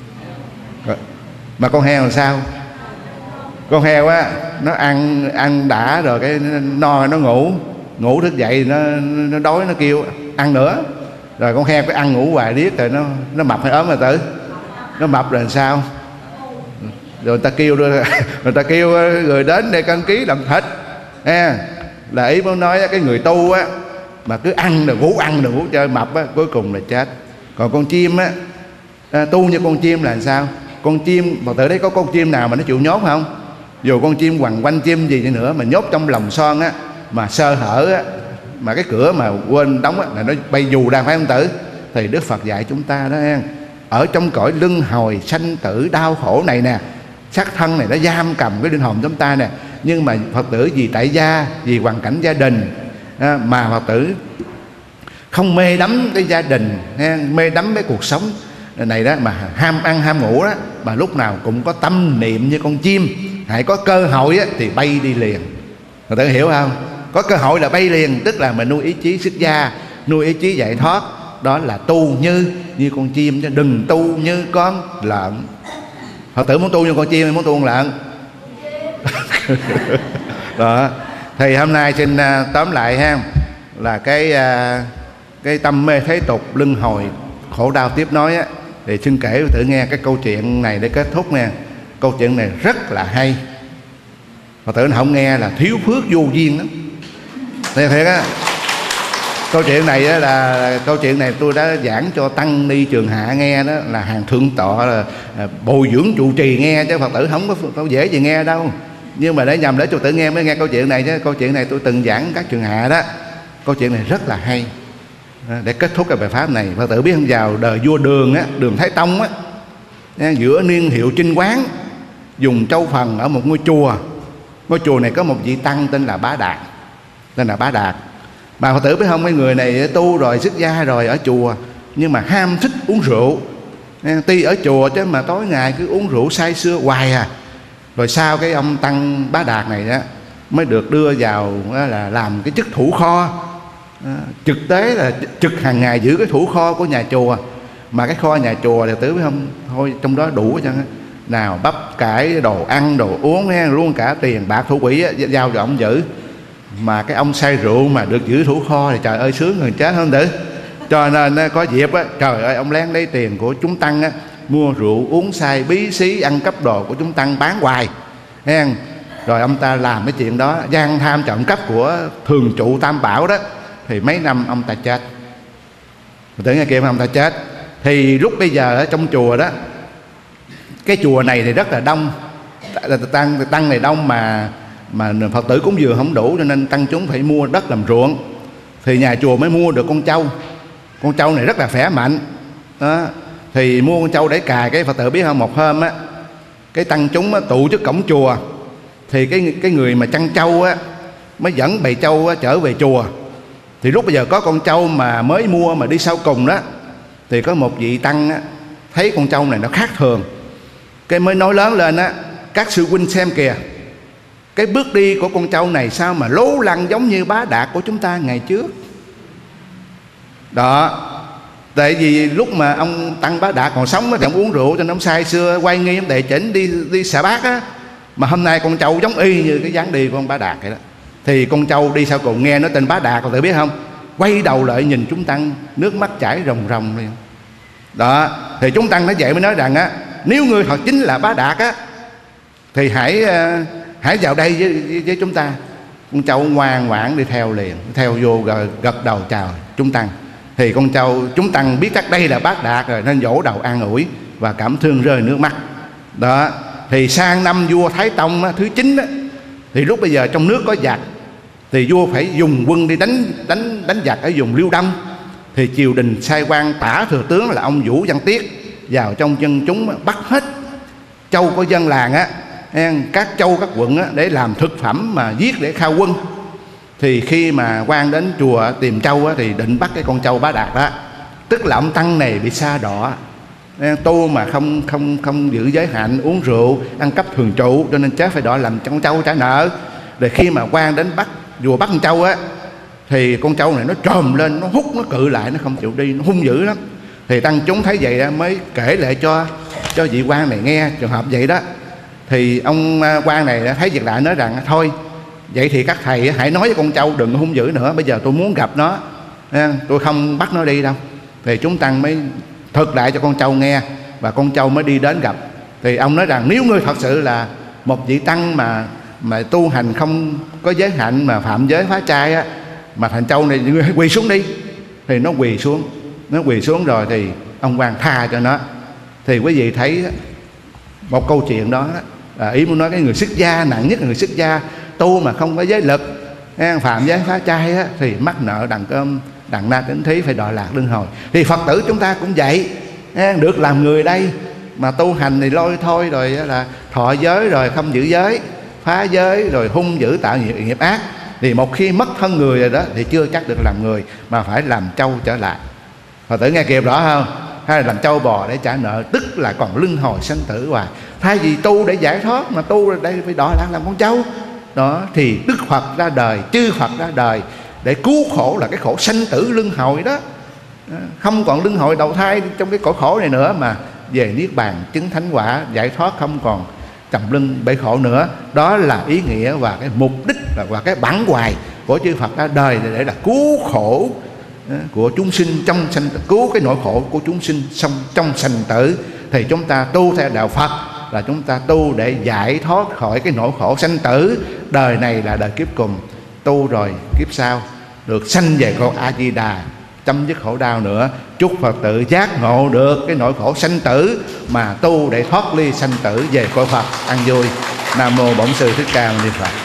Mà con heo là sao? Con heo á, nó ăn ăn đã rồi cái no nó ngủ, ngủ thức dậy nó nó đói nó kêu ăn nữa. Rồi con heo cái ăn ngủ hoài riết rồi nó nó mập hay ốm rồi tử? Nó mập rồi làm sao? Rồi người ta kêu rồi, người ta kêu người đến để cân ký làm thịt. À, là ý muốn nói cái người tu á, mà cứ ăn rồi ngủ, ăn rồi ngủ chơi mập á, cuối cùng là chết. Còn con chim á, à, tu như con chim là làm sao? Con chim, Phật tử đấy có con chim nào mà nó chịu nhốt không? Dù con chim hoàng quanh chim gì đi nữa mà nhốt trong lồng son á, mà sơ hở á, mà cái cửa mà quên đóng á, là nó bay dù ra, phải không tử? Thì Đức Phật dạy chúng ta đó ha, ở trong cõi luân hồi sanh tử đau khổ này nè. Xác thân này nó giam cầm cái linh hồn chúng ta nè. Nhưng mà Phật tử vì tại gia, vì hoàn cảnh gia đình à, mà Phật tử không mê đắm cái gia đình, mê đắm cái cuộc sống này đó, mà ham ăn ham ngủ đó, mà lúc nào cũng có tâm niệm như con chim. Hãy có cơ hội á, thì bay đi liền. Phật tử hiểu không? Có cơ hội là bay liền, tức là mình nuôi ý chí xuất gia, nuôi ý chí giải thoát. Đó là tu như như con chim, chứ đừng tu như con lợn. Phật tử muốn tu như con chim hay muốn tu con lợn? Đó. Thì hôm nay xin uh, tóm lại ha, là cái uh, cái tâm mê thế tục, luân hồi, khổ đau tiếp nối á, thì xin kể Phật tử nghe cái câu chuyện này để kết thúc nha. Câu chuyện này rất là hay. Phật tử không nghe là thiếu phước vô duyên lắm. Thiệt thiệt á. Câu chuyện này á là, là câu chuyện này tôi đã giảng cho tăng ni Trường Hạ nghe đó, là hàng thượng tọa, là, là bồi dưỡng trụ trì nghe, chứ Phật tử không có, có dễ gì nghe đâu. Nhưng mà để nhầm để Phật tử nghe mới nghe câu chuyện này chứ. Câu chuyện này tôi từng giảng các Trường Hạ đó. Câu chuyện này rất là hay. Để kết thúc cái bài pháp này, Phật tử biết không, vào đời vua Đường á, Đường Thái Tông á, giữa niên hiệu Trinh Quán, dùng châu phần ở một ngôi chùa. Ngôi chùa này có một vị tăng tên là Bá Đạt. Tên là Bá Đạt. Mà Phật tử biết không, mấy người này tu rồi, xuất gia rồi ở chùa, nhưng mà ham thích uống rượu. Tuy ở chùa chứ mà tối ngày cứ uống rượu say sưa hoài à. Rồi sau cái ông tăng Bá Đạt này đó mới được đưa vào là làm cái chức thủ kho. À, trực tế là trực hàng ngày giữ cái thủ kho của nhà chùa. Mà cái kho nhà chùa thì tử biết không, thôi trong đó đủ chứ, nào bắp cải, đồ ăn, đồ uống nghe, luôn cả tiền bạc thủ quỹ á, giao cho ông giữ. Mà cái ông say rượu mà được giữ thủ kho thì trời ơi sướng người chết không tử. Cho nên có dịp á, trời ơi ông lén lấy tiền của chúng tăng á, mua rượu uống say bí xí, ăn cắp đồ của chúng tăng bán hoài nghe. Rồi ông ta làm cái chuyện đó, gian tham trộm cắp của thường trụ Tam Bảo đó, thì mấy năm ông ta chết. Mình tưởng nghe kia mà ông ta chết. Thì lúc bây giờ ở trong chùa đó, cái chùa này thì rất là đông, tăng tăng này đông mà mà Phật tử cúng dường không đủ, cho nên tăng chúng phải mua đất làm ruộng. Thì nhà chùa mới mua được con trâu. Con trâu này rất là khỏe mạnh đó. Thì mua con trâu để cài. Cái Phật tử biết không, một hôm á, cái tăng chúng á, tụ trước cổng chùa. Thì cái cái người mà chăn trâu á mới dẫn bầy trâu á, trở về chùa. Thì lúc bây giờ có con trâu mà mới mua mà đi sau cùng đó, thì có một vị tăng á, thấy con trâu này nó khác thường, cái mới nói lớn lên á: các sư huynh xem kìa, cái bước đi của con trâu này sao mà lố lăng giống như Bá Đạt của chúng ta ngày trước đó. Tại vì lúc mà ông tăng Bá Đạt còn sống thì ông uống rượu cho nó say sưa, quay nghi ông đệ chỉnh đi đi xả bát á. Mà hôm nay con trâu giống y như cái dáng đi của ông Bá Đạt vậy đó. Thì con trâu đi sau cùng nghe nói tên Bá Đạt, còn tự biết không, quay đầu lại nhìn chúng tăng, nước mắt chảy ròng ròng liền đó. Thì chúng tăng nói vậy mới nói rằng á, nếu ngươi thật chính là Bá Đạt á, thì hãy uh, hãy vào đây với, với, với chúng ta. Con trâu ngoan ngoãn đi theo liền, theo vô rồi gật đầu chào chúng tăng. Thì con trâu chúng tăng biết chắc đây là Bá Đạt rồi, nên vỗ đầu an ủi và cảm thương rơi nước mắt đó. Thì sang năm vua Thái Tông á, thứ chín á, thì lúc bây giờ trong nước có giặc, thì vua phải dùng quân đi đánh đánh đánh giặc ở vùng Liêu Đông. Thì triều đình sai quan tả thừa tướng là ông Vũ Văn Tiết vào trong dân chúng bắt hết châu của dân làng á, các châu các quận á, để làm thực phẩm mà giết để khao quân. Thì khi mà quan đến chùa tìm trâu á, thì định bắt cái con trâu Bá Đạt đó. Tức là ông tăng này bị sa đọa, tu mà không không không giữ giới hạn, uống rượu, ăn cắp thường trụ, cho nên chết phải đọa làm con trâu trả nợ. Rồi khi mà quan đến bắt vua bắt con trâu á, thì con trâu này nó trồm lên, nó hút, nó cự lại, nó không chịu đi, nó hung dữ lắm. Thì tăng chúng thấy vậy đó, mới kể lại cho cho vị quan này nghe trường hợp vậy đó. Thì ông quan này thấy việc lạ, nói rằng thôi vậy thì các thầy hãy nói với con trâu đừng hung dữ nữa, bây giờ tôi muốn gặp nó, tôi không bắt nó đi đâu. Thì chúng tăng mới thực lại cho con trâu nghe, và con trâu mới đi đến gặp. Thì ông nói rằng nếu ngươi thật sự là một vị tăng mà mà tu hành không có giới hạn, mà phạm giới phá trai á, mà thành trâu này ngươi hãy quỳ xuống đi. Thì nó quỳ xuống, nó quỳ xuống rồi thì ông quan tha cho nó. Thì quý vị thấy một câu chuyện đó, đó ý muốn nói cái người xuất gia, nặng nhất là người xuất gia tu mà không có giới lực, phạm giới phá trai á, thì mắc nợ đằng cơm đằng na tính thí, phải đọa lạc luân hồi. Thì Phật tử chúng ta cũng vậy, được làm người đây. Mà tu hành thì lôi thôi rồi là thọ giới rồi không giữ giới, phá giới rồi hung dữ tạo nghiệp, nghiệp ác, thì một khi mất thân người rồi đó thì chưa chắc được làm người, mà phải làm trâu trở lại. Phật tử nghe kịp rõ không? Hay là làm trâu bò để trả nợ, tức là còn luân hồi sanh tử hoài. Thay vì tu để giải thoát mà tu ở đây phải đọa lạc làm con trâu. Đó thì Đức Phật ra đời, chư Phật ra đời để cứu khổ, là cái khổ sanh tử luân hồi đó. Không còn luân hồi đầu thai trong cái cõi khổ này nữa, mà về niết bàn chứng thánh quả, giải thoát, không còn trầm luân bể khổ nữa. Đó là ý nghĩa và cái mục đích và cái bản hoài của chư Phật ra đời, để là cứu khổ của chúng sinh trong sanh tử, cứu cái nỗi khổ của chúng sinh trong trong sanh tử. Thì chúng ta tu theo đạo Phật là chúng ta tu để giải thoát khỏi cái nỗi khổ sanh tử. Đời này là đời kiếp cùng, tu rồi kiếp sau được sanh về con A Di Đà, chấm dứt khổ đau nữa. Chúc Phật tử giác ngộ được cái nỗi khổ sanh tử, mà tu để thoát ly sanh tử về cõi Phật an vui. Nam mô Bổn Sư Thích Ca Mâu Ni Phật.